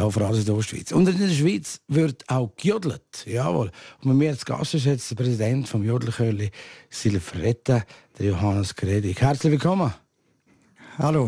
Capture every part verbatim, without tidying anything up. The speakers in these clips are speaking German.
Da vor allem in der Ostschweiz. Und in der Schweiz wird auch gejodelt. Jawohl. Und bei mir als Gast ist jetzt der Präsident vom Jodelchörli Silvretta, der Johannes Gredig. Herzlich willkommen. Hallo.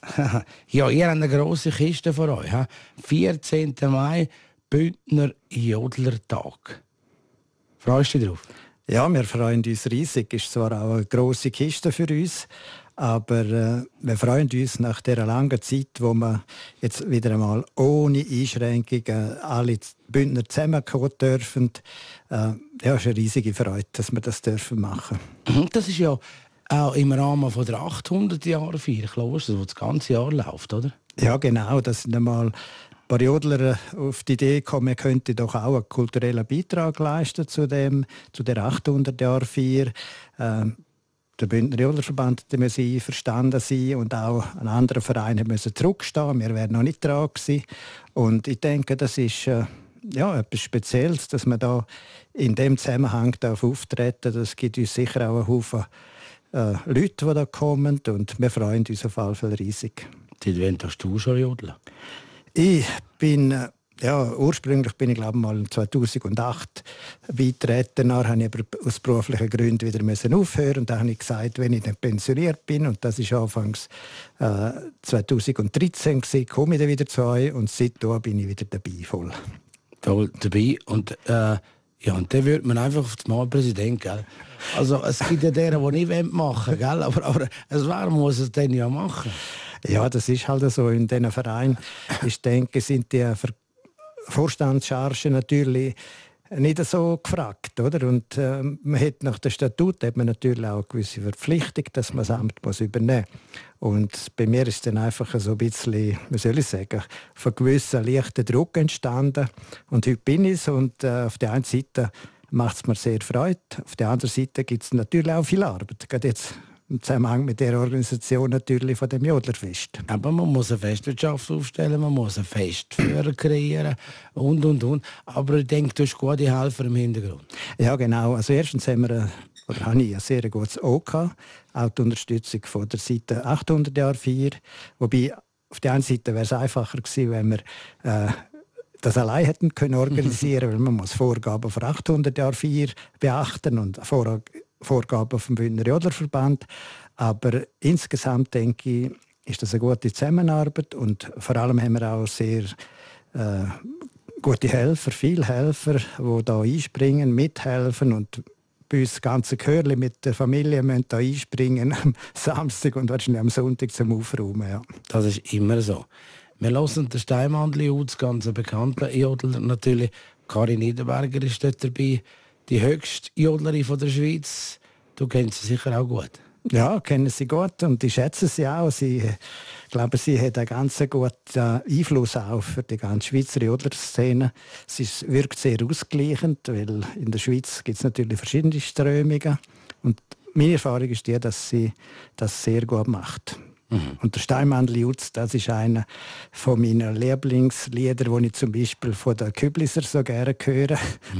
Ja, ihr habt eine grosse Kiste vor euch. He? vierzehnten Mai, Bündner Jodlertag. Freust du dich drauf? Ja, wir freuen uns riesig. Es ist zwar auch eine grosse Kiste für uns, aber äh, wir freuen uns nach dieser langen Zeit, wo wir jetzt wieder einmal ohne Einschränkungen alle Bündner zusammenkommen dürfen. Äh, ja, es ist eine riesige Freude, dass wir das dürfen machen. Das ist ja auch im Rahmen von der achthundert Jahre Feier Kloster, wo das ganze Jahr läuft, oder? Ja, genau. Das sind einmal ein paar Jodler auf die Idee gekommen, wir könnten doch auch einen kulturellen Beitrag leisten zu, dem, zu der achthundert Jahre Feier. Ähm, Der Bündner Jodlerverband musste einverstanden sein und auch ein anderer Verein musste zurückstehen. Wir wären noch nicht dran gewesen. Und ich denke, das ist äh, ja, etwas Spezielles, dass wir da in dem Zusammenhang auftreten. Das gibt uns sicher auch einen Haufen äh, Leute, die da kommen. Und wir freuen uns auf jeden Fall riesig. Seit wann hast du schon jodeln? Ich bin... Äh, Ja, ursprünglich bin ich glaube mal zweitausendacht beitreten. Dann habe ich aber aus beruflichen Gründen wieder müssen aufhören und dann habe ich gesagt, wenn ich dann pensioniert bin, und das war anfangs äh, zweitausenddreizehn gewesen, komme ich dann wieder zu euch und seitdem bin ich wieder dabei voll. Voll dabei und äh, ja, und dann wird man einfach auf das Mal Präsident, gell? Also es gibt ja deren, die nicht machen wollen, gell? Aber, aber es wäre, muss es dann ja machen. Ja, das ist halt so in diesen Vereinen. Ich denke, sind die Ver Vorstandschargen natürlich nicht so gefragt, oder? Und äh, man hat nach dem Statut hat man natürlich auch eine gewisse Verpflichtung, dass man das Amt muss übernehmen muss. Und bei mir ist dann einfach so ein bisschen, wie soll ich sagen, von gewissen leichten Druck entstanden. Und heute bin ich es und äh, auf der einen Seite macht es mir sehr Freude, auf der anderen Seite gibt es natürlich auch viel Arbeit. Gerade jetzt im Zusammenhang mit der Organisation natürlich von dem Jodlerfest. Aber man muss eine Festwirtschaft aufstellen, man muss ein Festführer kreieren und, und, und. Aber ich denke, du hast gute Helfer im Hintergrund. Ja, genau. Also erstens haben wir, oder habe ich ein sehr gutes O gehabt, auch die Unterstützung von der Seite achthundert Jahre Feier. Wobei, auf der einen Seite wäre es einfacher gewesen, wenn wir äh, das allein hätten können organisieren, weil man muss Vorgaben für achthundert Jahre Feier beachten und Vor Vorgaben vom Bündner Jodlerverband. Aber insgesamt denke ich, ist das eine gute Zusammenarbeit und vor allem haben wir auch sehr äh, gute Helfer, viele Helfer, die da einspringen, mithelfen und bei uns das ganze Chörli mit der Familie müssen da einspringen am Samstag und wahrscheinlich am Sonntag zum Aufräumen. Ja. Das ist immer so. Wir hören den Steinmandli aus, das ganze bekannte Jodler natürlich. Karin Niederberger ist dort dabei. Die höchste Jodlerin von der Schweiz. Du kennst sie sicher auch gut. Ja, kennen sie gut und ich schätze sie auch. Sie, ich glaube, sie hat einen ganz guten Einfluss auf für die ganze Schweizer Jodlerszene. Sie wirkt sehr ausgleichend, weil in der Schweiz gibt es natürlich verschiedene Strömungen. Und meine Erfahrung ist die, dass sie das sehr gut macht. Mhm. Und der Steinmandli Jutz, das ist einer von meinen Lieblingslieder, die ich zum Beispiel von den Kübliser so gerne höre.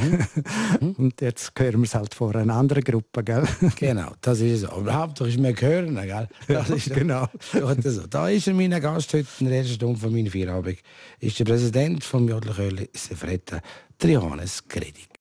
Mhm. Und jetzt hören wir es halt vor einer anderen Gruppe, gell? Genau, das ist es. Aber Hauptsache ist mir hören, gell? Das ist genau. So. Da ist er, mein Gast heute in der ersten Stunde von meiner Feierabend. Ist der Präsident vom Jodelchörli Silvretta, Johannes Gredig.